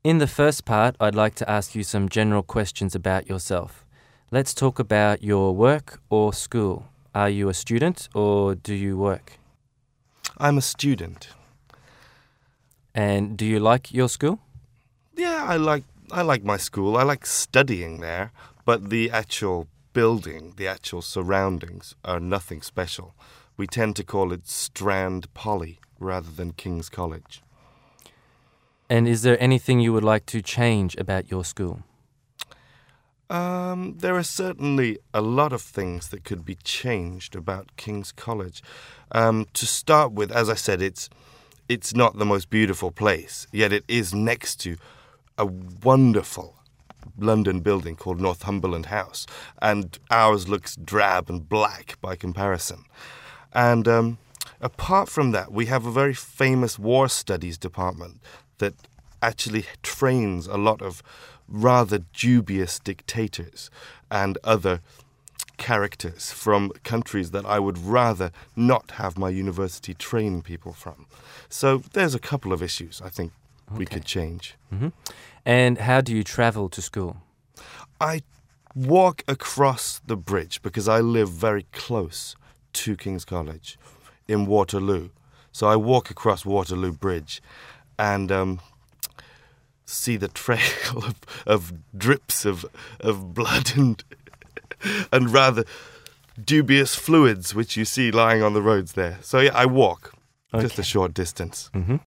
In the first part, I'd like to ask you some general questions about yourself. Let's talk about your work or school. Are you a student or do you work? I'm a student. And do you like your school? Yeah, I like my school. I like studying there, but the actual building, the actual surroundings are nothing special. We tend to call it Strand Poly rather than King's College. And is there anything you would like to change about your school? There are certainly a lot of things that could be changed about King's College. To start with, as I said, it's not the most beautiful place, yet it is next to a wonderful London building called Northumberland House, and ours looks drab and black by comparison. And apart from that, we have a very famous war studies department that actually trains a lot of rather dubious dictators and other characters from countries that I would rather not have my university train people from. So there's a couple of issues I think we could change. Mm-hmm. And how do you travel to school? I walk across the bridge because I live very close to King's College in Waterloo. So I walk across Waterloo Bridge and see the trail of drips of blood and rather dubious fluids which you see lying on the roads there. So yeah, I walk just a short distance. Mm-hmm.